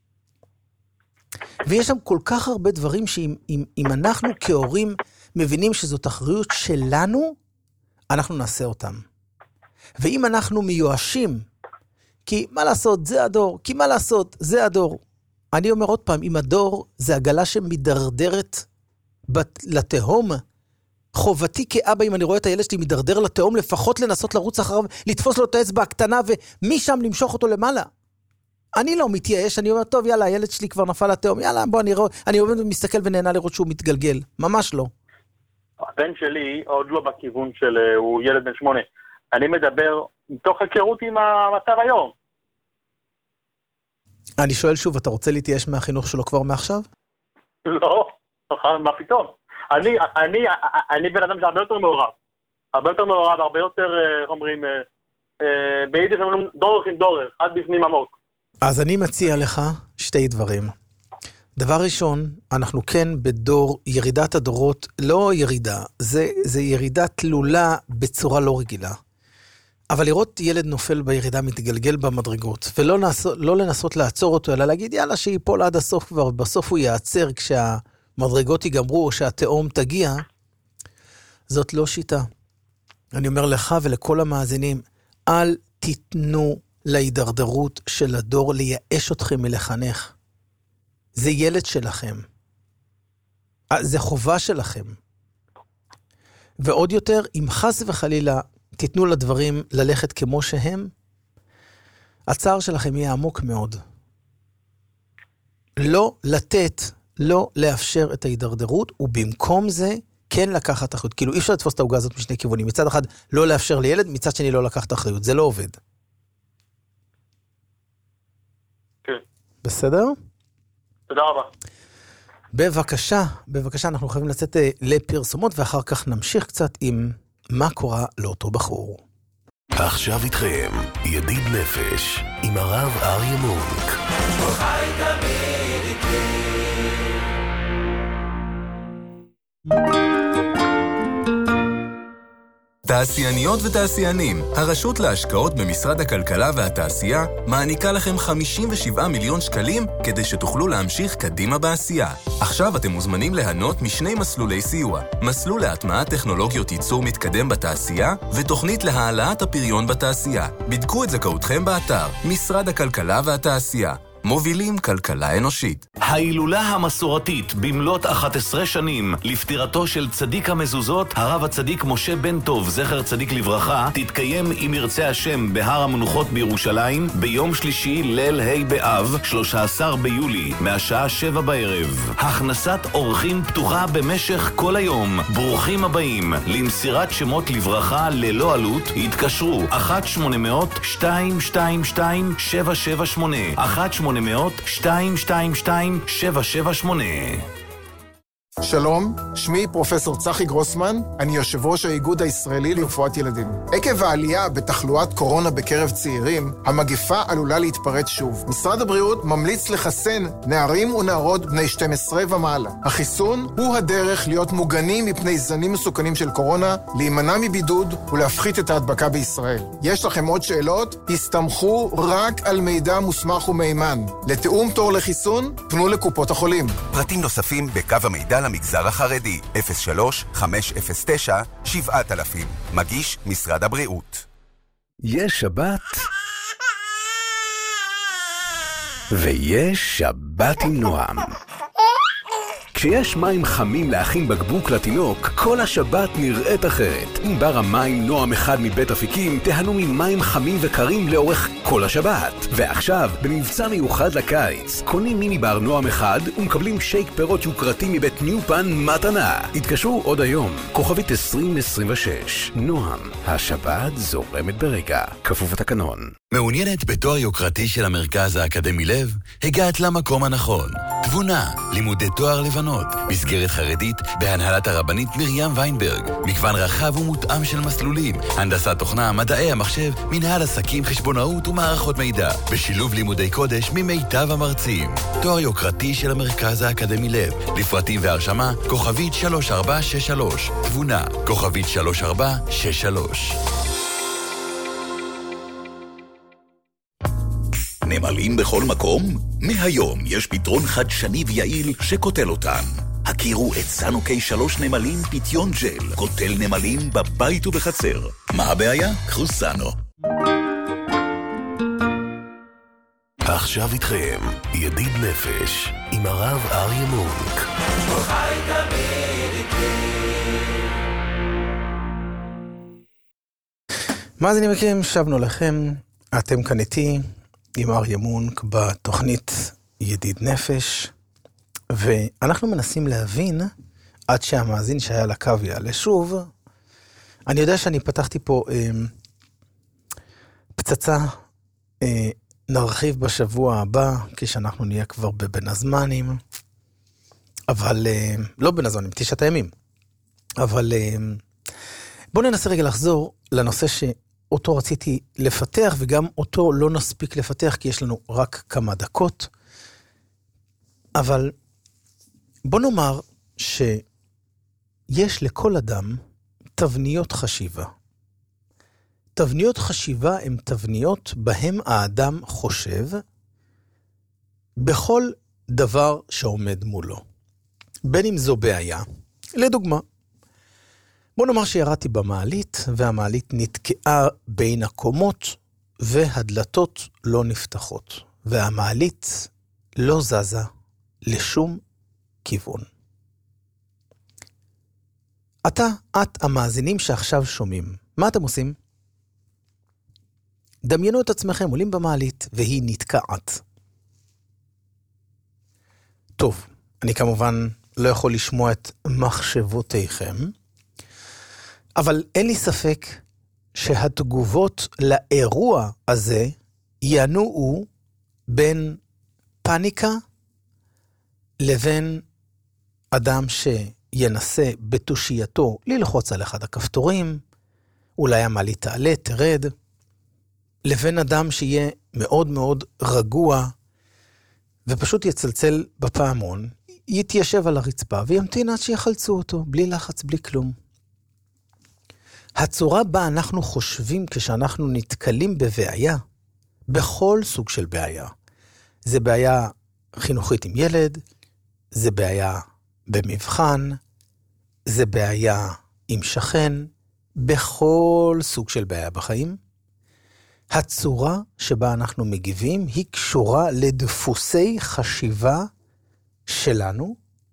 ויש שם כל כך הרבה דברים שאם אנחנו כהורים מבינים שזאת אחריות שלנו, אנחנו נעשה אותם. ואם אנחנו מיואשים, כי מה לעשות, זה הדור, כי מה לעשות, זה הדור. אני אומר עוד פעם, אם הדור זה עגלה שמדרדרת לתהום, חובתי כאבא, אם אני רואה את הילד שלי מדרדר לתהום, לפחות לנסות לרוץ אחריו, לתפוס לו את האצבע הקטנה, ומשם למשוך אותו למעלה. אני לא מתייאש, אני אומר, טוב, יאללה, הילד שלי כבר נפל לתהום, יאללה, בוא, אני עומד ומסתכל ונהנה לראות שהוא מתגלגל. ממש לא. הבן שלי עוד לא בכיוון של, הוא ילד בן 8. אני מדבר מתוך היכרות עם המצב היום. אני שואל שוב, אתה רוצה להתייאש מהחינוך שלו כבר מעכשיו? לא, מה פתאום? אני בן אדם שהרבה יותר מעורב. הרבה יותר מעורב, הרבה יותר, אומרים, ביידיש אומרים דורך עם דורך, עד בפנים עמוק. אז אני מציע לך שתי דברים. דבר ראשון, אנחנו כן בדור, ירידת הדורות, לא ירידה, זה ירידה תלולה בצורה לא רגילה. אבל לראות ילד נופל בירידה מתגלגל במדרגות, ולא לנסות לעצור אותו, אלא להגיד, יאללה, שיפול עד הסוף כבר, בסוף הוא יעצר כשהמדרגות ייגמרו, או שהתאום תגיע, זאת לא שיטה. אני אומר לך ולכל המאזינים, אל תיתנו להידרדרות של הדור לייאש אתכם מלחנך. זה ילד שלכם. זה חובה שלכם. ועוד יותר, אם חס וחלילה תיתנו לדברים ללכת כמו שהם, הצער שלכם יהיה עמוק מאוד. לא לתת, לא לאפשר את ההידרדרות, ובמקום זה כן לקחת אחריות. כאילו אי אפשר לתפוס את ההוגה הזאת משני כיוונים. מצד אחד לא לאפשר לילד, מצד שני לא לקחת אחריות. זה לא עובד. כן. בסדר? תודה רבה. בבקשה, אנחנו חייבים לצאת לפרסומות, ואחר כך נמשיך קצת עם מה קורה לאותו בחור. עכשיו איתכם, ידיד נפש, עם הרב אריה מונק. חי תמיד איתי. תעשייניות ותעשיינים, הרשות להשקעות במשרד הכלכלה והתעשייה מעניקה לכם 57 מיליון שקלים כדי שתוכלו להמשיך קדימה בעשייה. עכשיו אתם מוזמנים ליהנות משני מסלולי סיוע, מסלול להטמעת טכנולוגיות ייצור מתקדם בתעשייה ותוכנית להעלאת הפריון בתעשייה. בדקו את זכאותכם באתר משרד הכלכלה והתעשייה. מובילים כלכלה אנושית. ההילולה המסורתית במלאת 11 שנים לפטירתו של צדיק המזוזות, הרב הצדיק משה בן טוב, זכר צדיק לברכה, תתקיים אם ירצה השם בהר המנוחות בירושלים ביום שלישי ליל ה' באב, 13 ביולי, מהשעה 7 בערב. הכנסת אורחים פתוחה במשך כל היום. ברוכים הבאים. למסירת שמות לברכה ללא עלות, התקשרו 1-800-222-778 1-800-222-778. שלום, שמי פרופסור צחי גרוסמן, אני יושב ראש האיגוד הישראלי לרפואת ילדים. עקב העלייה בתחלואת קורונה בקרב צעירים, המגפה עלולה להתפרץ שוב. משרד הבריאות ממליץ לחסן נערים ונערות בני 12 ומעלה. החיסון הוא הדרך להיות מוגנים מפני זנים מסוכנים של קורונה, להימנע מבידוד ולהפחית את ההדבקה בישראל. יש לכם עוד שאלות? הסתמכו רק על מידע מוסמך ומהימן. לתיאום תור לחיסון, פנו לקופות החולים. פרטים נוספים בקו המידע למגזר החרדי, 03-509-7000. מגיש משרד הבריאות. יש שבת ויש שבת עם נועם. כשיש מים חמים להכין בקבוק לתינוק, כל השבת נראית אחרת. עם בר המים נועם אחד מבית אפיקים, תהנו ממים חמים וקרים לאורך כל השבת. ועכשיו, במבצע מיוחד לקיץ, קונים מיני בר נועם אחד ומקבלים שייק פירות יוקרתי מבית ניופן מתנה. התקשרו עוד היום, כוכבית 2026. נועם, השבת זורמת ברגע. כפוף התקנון. מעוניינת בתואר יוקרתי של המרכז האקדמי לב? הגעת למקום הנכון. תבונה, לימודי תואר לבנות, מסגרת חרדית בהנהלת הרבנית מרים ויינברג, מגוון רחב ומותאם של מסלולים, הנדסת תוכנה, מדעי המחשב, מנהל עסקים, חשבונאות ומערכות מידע, בשילוב לימודי קודש ממיטב המרצים. תואר יוקרתי של המרכז האקדמי לב, לפרטים והרשמה, כוכבית 3463, תבונה, כוכבית 3463. נמלים בכל מקום? מהיום יש פתרון חדשני ויעיל שקוטל אותן. הכירו את סנוקי 3 נמלים פיתיון ג'ל, קוטל נמלים בבית ובחצר. מה הבעיה? קחו סנו. עכשיו איתכם, ידיד נפש, עם הרב אריה מונק. חי תמיד איתי. מאזינים יקרים, שבנו לכם, אתם כאן איתי עם אריה מונק בתוכנית ידיד נפש, ואנחנו מנסים להבין עד שהמאזין שהיה לקו יעלה שוב. אני יודע שאני פתחתי פה פצצה, נרחיב בשבוע הבא כשאנחנו נהיה כבר בבין הזמנים, אבל לא בין הזמנים, 9 הימים. אבל בואו ננסה רגע לחזור לנושא שאותו רציתי לפתח, וגם אותו לא נספיק לפתח כי יש לנו רק כמה דקות. אבל בוא נאמר שיש לכל אדם תבניות חשיבה. תבניות חשיבה הן תבניות בהם האדם חושב בכל דבר שעומד מולו. בין אם זו בעיה, לדוגמה, בוא נאמר שירדתי במעלית והמעלית נתקעה בין הקומות והדלתות לא נפתחות והמעלית לא זזה לשום כיוון. את המאזינים שעכשיו שומעים, מה אתם עושים? דמיינו את עצמכם, עולים במעלית והיא נתקעת. טוב, אני כמובן לא יכול לשמוע את מחשבותיכם, אבל אין לי ספק שהתגובות לאירוע הזה ינועו בין פאניקה לבין אדם שינסה בתושייתו ללחוץ על אחד הכפתורים, אולי המעלית תעלה, תרד, לבין אדם שיהיה מאוד מאוד רגוע ופשוט יצלצל בפעמון, יתיישב על הרצפה וימתין עד שיחלצו אותו, בלי לחץ, בלי כלום. הצורה בה אנחנו חושבים כשאנחנו נתקלים בבעיה, בכל סוג של בעיה. זה בעיה חינוכית עם ילד, זה בעיה במבחן, זה בעיה עם שכן, בכל סוג של בעיה בחיים. הצורה שבה אנחנו מגיבים היא קשורה לדפוסי חשיבה שלנו,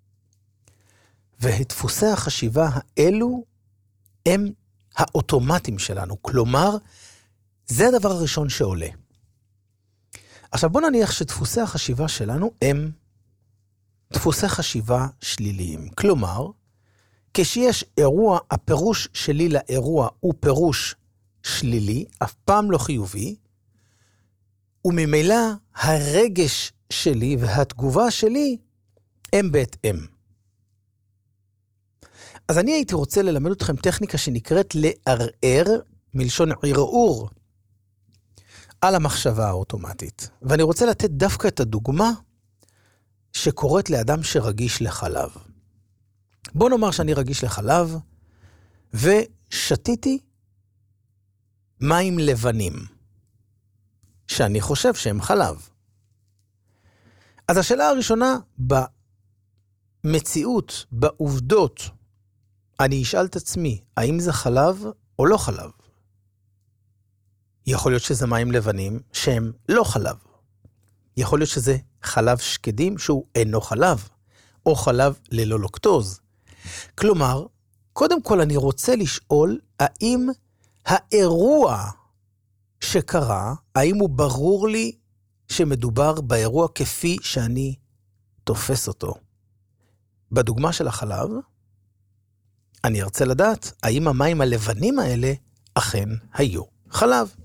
והדפוסי החשיבה האלו הם האוטומטיים שלנו. כלומר, זה הדבר הראשון שעולה. עכשיו בוא נניח שדפוסי החשיבה שלנו הם דפוסי חשיבה שליליים. כלומר, כשיש אירוע, הפירוש שלי לאירוע הוא פירוש שלילי, אף פעם לא חיובי, וממילא הרגש שלי והתגובה שלי הם בהתאם. אז אני הייתי רוצה ללמד אתכם טכניקה שנקראת לערער, מלשון ערעור, על המחשבה האוטומטית. ואני רוצה לתת דווקא את הדוגמה שקורית לאדם שרגיש לחלב. בוא נאמר שאני רגיש לחלב, ושתיתי מים לבנים, שאני חושב שהם חלב. אז השאלה הראשונה, במציאות, בעובדות, אני אשאל את עצמי, האם זה חלב או לא חלב? יכול להיות שזה מים לבנים שהם לא חלב. יכול להיות שזה חלב שקדים שהוא אינו חלב, או חלב ללא לוקטוז. כלומר, קודם כל אני רוצה לשאול, האם האירוע שקרה, האם הוא ברור לי שמדובר באירוע כפי שאני תופס אותו? בדוגמה של החלב, אני ארצה לדעת האם המים הלבנים האלה אכן היו חלב.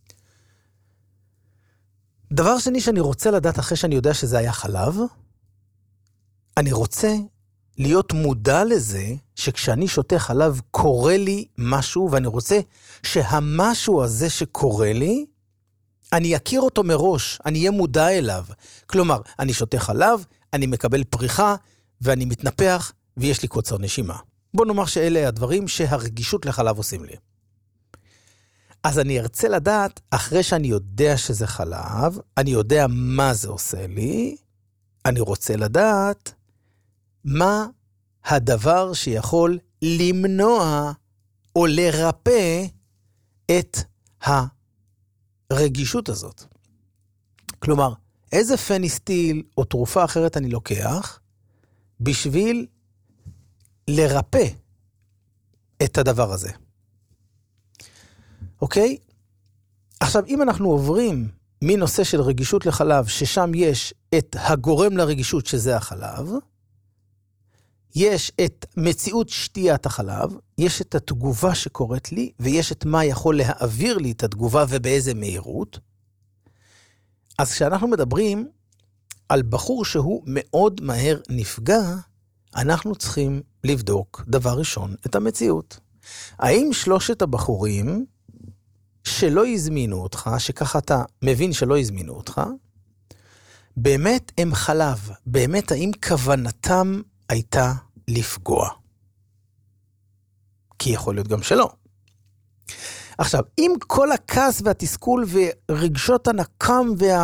דבר שני שאני רוצה לדעת אחרי שאני יודע שזה היה חלב, אני רוצה להיות מודע לזה שכשאני שותה חלב קורה לי משהו, ואני רוצה שהמשהו הזה שקורה לי, אני אכיר אותו מראש, אני אהיה מודע אליו. כלומר, אני שותה חלב, אני מקבל פריחה, ואני מתנפח, ויש לי קוצר נשימה. בוא נאמר שאלה הדברים שהרגישות לחלב עושים לי. אז אני ארצה לדעת, אחרי שאני יודע שזה חלב, אני יודע מה זה עושה לי, אני רוצה לדעת מה הדבר שיכול למנוע או לרפא את הרגישות הזאת. כלומר, איזה פניסטיל או תרופה אחרת אני לוקח בשביל לרפא את הדבר הזה. אוקיי? עכשיו, אם אנחנו עוברים מנושא של רגישות לחלב, ששם יש את הגורם לרגישות שזה החלב, יש את מציאות שתיית החלב, יש את התגובה שקורית לי, ויש את מה יכול להעביר לי את התגובה ובאיזה מהירות. אז כשאנחנו מדברים על בחור שהוא מאוד מהר נפגע, אנחנו צריכים לבדוק דבר ראשון את המציאות. האם שלושת הבחורים שלא הזמינו אותך, שככה אתה מבין שלא הזמינו אותך, באמת הם חלב, באמת האם כוונתם הייתה לפגוע? כי יכול להיות גם שלא. עכשיו, אם כל הכעס והתסכול ורגשות הנקם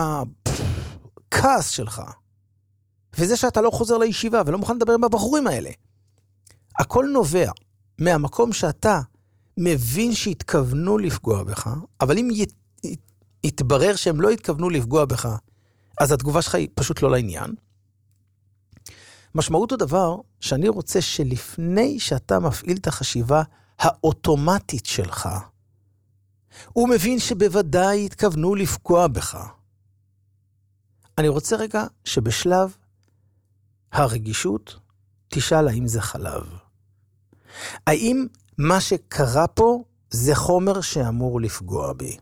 והכעס שלך, וזה שאתה לא חוזר לישיבה ולא מוכן לדבר עם הבחורים האלה, הכל נובע מהמקום שאתה מבין שהתכוונו לפגוע בך, אבל אם יתברר שהם לא התכוונו לפגוע בך, אז התגובה שלך היא פשוט לא לעניין. משמעות הדבר שאני רוצה שלפני שאתה מפעיל את החשיבה האוטומטית שלך, הוא מבין שבוודאי התכוונו לפגוע בך. אני רוצה רגע שבשלב הרגישות תשאל האם זה חלב. האם מה שקרה פה זה חומר שאמור לפגוע בי?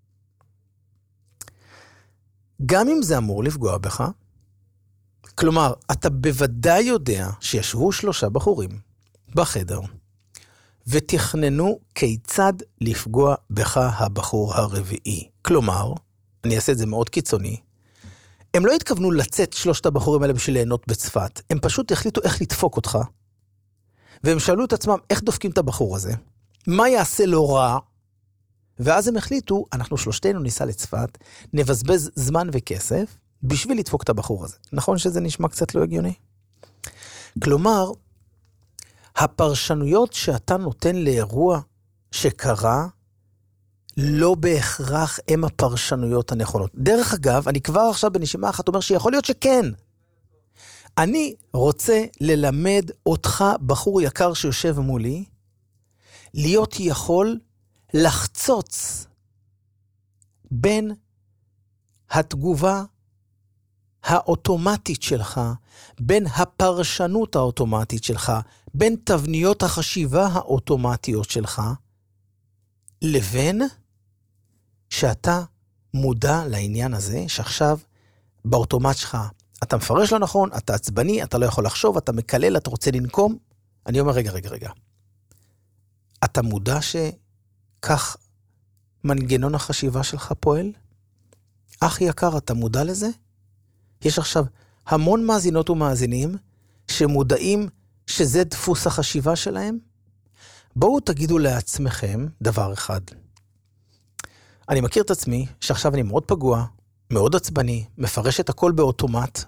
גם אם זה אמור לפגוע בך, כלומר, אתה בוודאי יודע שישבו 3 בחורים בחדר, ותכננו כיצד לפגוע בך הבחור הרביעי. כלומר, אני אעשה את זה מאוד קיצוני, הם לא התכוונו לצאת 3 הבחורים האלה בשביל ליהנות בצפת, הם פשוט החליטו איך לדפוק אותך, והם שאלו את עצמם איך דופקים את הבחור הזה, מה יעשה לו רע, ואז הם החליטו, אנחנו 3 ניסע לצפת, נבזבז זמן וכסף, בשביל לדפוק את הבחור הזה. נכון שזה נשמע קצת לא הגיוני? כלומר, הפרשנויות שאתה נותן לאירוע שקרה, לא בהכרח הם הפרשנויות הנכונות. דרך אגב, אני כבר עכשיו בנשימה אחת אומר שיכול להיות שכן. אני רוצה ללמד אותך, בחור יקר שיושב מולי, להיות יכול לחצוץ בין התגובה האוטומטית שלך, בין הפרשנות האוטומטית שלך, בין תבניות החשיבה האוטומטיות שלך, לבין שאתה מודע לעניין הזה, שעכשיו באוטומט שלך, אתה מפרש לא נכון, אתה עצבני, אתה לא יכול לחשוב, אתה מקלל, אתה רוצה לנקום. אני אומר, רגע. אתה מודע שכך מנגנון החשיבה שלך פועל? אח יקר, אתה מודע לזה? יש עכשיו המון מאזינות ומאזינים שמודעים שזה דפוס החשיבה שלהם. בואו תגידו לעצמכם דבר אחד. אני מכיר את עצמי שעכשיו אני מאוד פגוע, מאוד עצבני, מפרש את הכל באוטומט.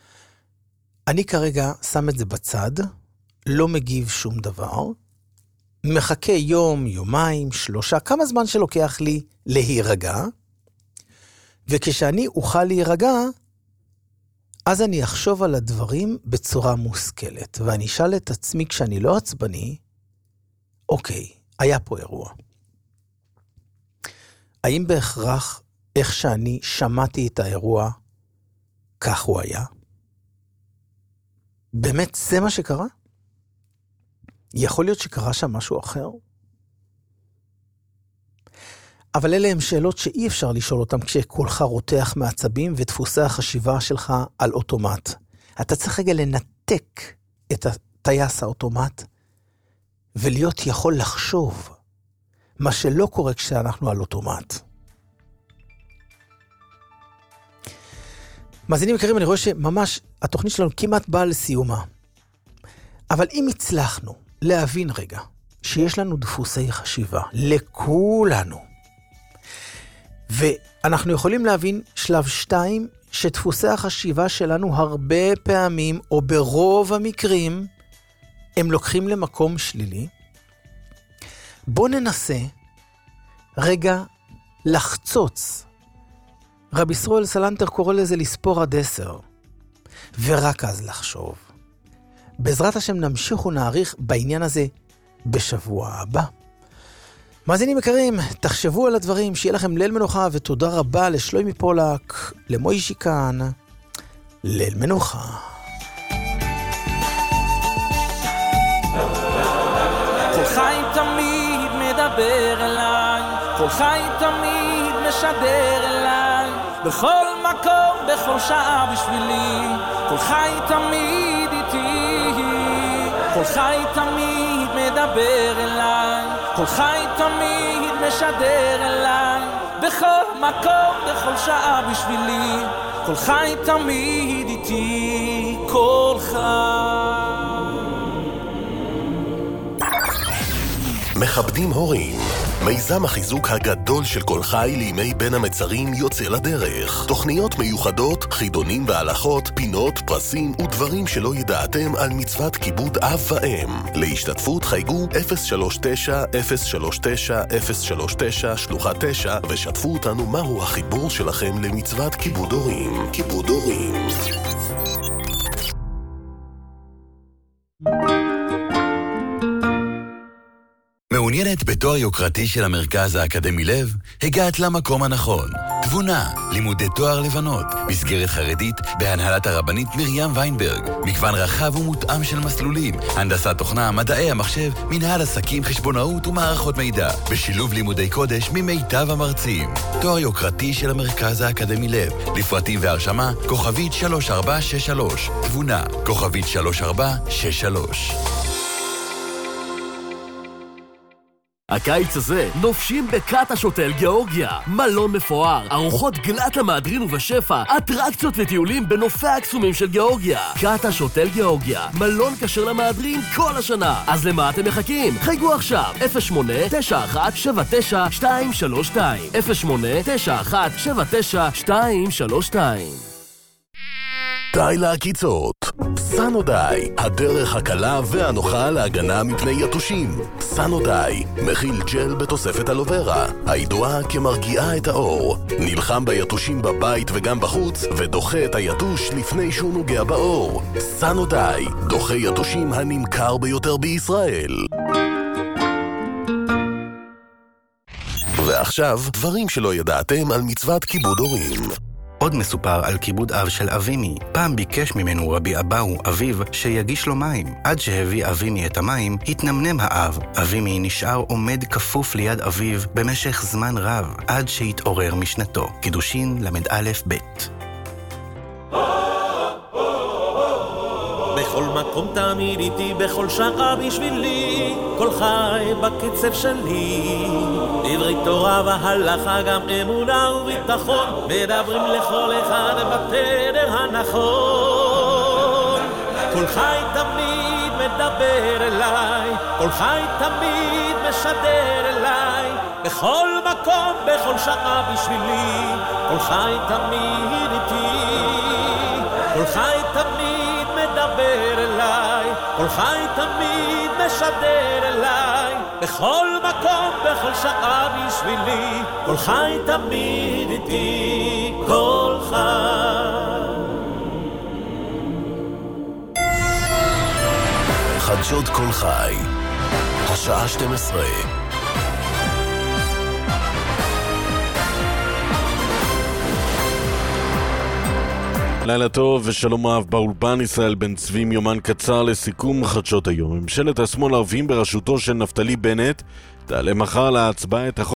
אני כרגע שם את זה בצד, לא מגיב שום דבר, מחכה יום, יומיים, 3, כמה זמן שלוקח לי להירגע, וכשאני אוכל להירגע, אז אני אחשוב על הדברים בצורה מושכלת, ואני אשאל את עצמי כשאני לא עצבני, אוקיי, היה פה אירוע. האם בהכרח איך שאני שמעתי את האירוע, כך הוא היה? באמת זה מה שקרה? יכול להיות שקרה שם משהו אחר? אבל אלה הם שאלות שאי אפשר לשאול אותם כשקולך רותח מעצבים ודפוסי החשיבה שלך על אוטומט. אתה צריך רגע לנתק את הטייס האוטומט ולהיות יכול לחשוב מה שלא קורה כשאנחנו על אוטומט. מאזינים יקרים, אני רואה שממש התוכנית שלנו כמעט באה לסיומה. אבל אם הצלחנו להבין רגע שיש לנו דפוסי חשיבה לכולנו, ואנחנו יכולים להבין שלב 2, שדפוסי החשיבה שלנו הרבה פעמים, או ברוב המקרים, הם לוקחים למקום שלילי. בוא ננסה רגע לחצוץ. רבי ישראל סלנטר קורא לזה לספור עד 10, ורק אז לחשוב. בעזרת השם נמשיך ונעריך בעניין הזה בשבוע הבא. מאזינים יקרים, תחשבו על הדברים, שיהיה לכם ליל מנוחה, ותודה רבה לשלומי פולק, למוישי כאן, ליל מנוחה. כל חי תמיד מדבר אליי, כל חי תמיד משדר אליי, בכל מקום, בכל שעה בשבילי, כל חי תמיד איתי, כל חי תמיד מדבר אליי, כל חי תמיד משדר אליי, בכל מקום, בכל שעה בשבילי, כל חי תמיד איתי, כל חי. מכבדים הורים. מיזם החיזוק הגדול של כל חי לימי בין המצרים יוצא לדרך. תוכניות מיוחדות, חידונים והלכות, פינות, פרסים ודברים שלא ידעתם על מצוות כיבוד אב ואם. להשתתפות חייגו 039-039-039 שלוחה 9 ושתפו אותנו מהו החיבור שלכם למצוות כיבוד הורים. כיבוד הורים. מעוניינת בתואר יוקרתי של המרכז האקדמי לב? הגעת למקום הנכון. תבונה, לימודי תואר לבנות, מסגרת חרדית בהנהלת הרבנית מרים ויינברג, מגוון רחב ומותאם של מסלולים, הנדסת תוכנה, מדעי המחשב, מנהל עסקים, חשבונאות ומערכות מידע, בשילוב לימודי קודש ממיטב המרצים. תואר יוקרתי של המרכז האקדמי לב, לפרטים והרשמה, כוכבית 3463, תבונה, כוכבית 3463. הקיץ הזה נופשים בקאטה שוטל גיאורגיה, מלון מפואר, ארוחות גלת למהדרין ובשפע, אטרקציות וטיולים בנופי הקסומים של גיאורגיה. קאטה שוטל גיאורגיה, מלון כשר למהדרין כל השנה. אז למה אתם מחכים? חייגו עכשיו 08-91-79-232 08-91-79-232. די לעקיצות. סנודיי, הדרך הקלה והנוחה להגנה מפני יתושים. סנודיי, מכיל ג'ל בתוספת אלוברה, הידועה כמרגיעה את האור. נלחם ביתושים בבית וגם בחוץ, ודוחה את היתוש לפני שהוא נוגע באור. סנודיי, דוחה יתושים הנמכר ביותר בישראל. ועכשיו, דברים שלא ידעתם על מצוות כיבוד הורים. עוד מסופר על כיבוד אב של אבימי. פעם ביקש ממנו רבי אבאו, אביו, שיגיש לו מים. עד שהביא אבימי את המים, התנמנם האב. אבימי נשאר עומד כפוף ליד אביו במשך זמן רב, עד שהתעורר משנתו. קידושין למד א' ב'. בכל מקום תמיד איתי, בכל שעה בשבילי, כל חי בקצב שלי. דברי תורה והלכה, גם אמונה וביטחון, מדברים לכל אחד בתדר הנכון. כל חי תמיד מדבר אליי, כל חי תמיד משדר אליי, בכל מקום, בכל שעה בשבילי, כל חי תמיד איתי, כל חי תמיד מדבר אליי, כל חי תמיד משדר אליי, בכל מקום, בכל שעה בשבילי, כל חי תמיד איתי, כל חי. חדשות כל חי, השעה 12. לילה טוב ושלום רב. באולפן ישראל בן צבי, יומן קצר לסיכום חדשות היום. ממשלת השמאל הערבים בראשותו של נפתלי בנט תעלה מחר להצבעה את החוק